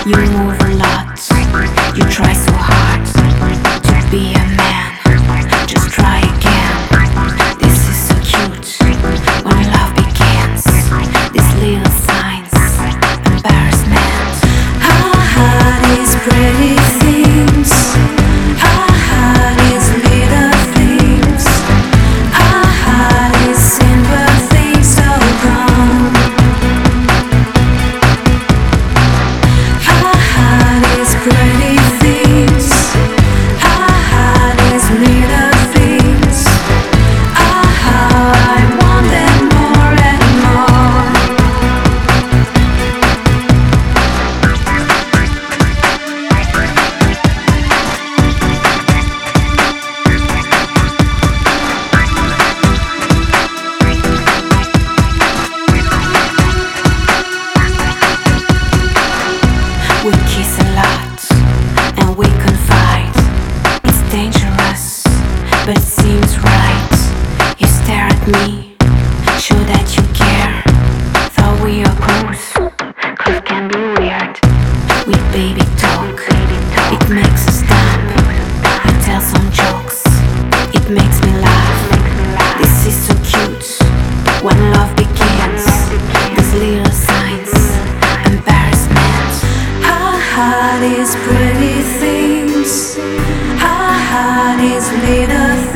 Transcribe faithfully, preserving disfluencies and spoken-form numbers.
You move a lot, you try so hard to be a man. Just try again. This is so cute when love begins. These little signs, embarrassment. Our heart is pretty things. Our heart is little things. Our heart is simple things, so gone. Our heart is pretty things. Our heart is little things. Our heart, I want them more and more. We kiss a lot and we confide. It's dangerous, but it seems right. You stare at me, show that you care. Though we are close, close can be weird. We baby talk, it makes us stamp. We tell some jokes, it makes me laugh. This is so cute when love begins. These little signs, embarrassment. Our heart is pretty things. Our heart is little things.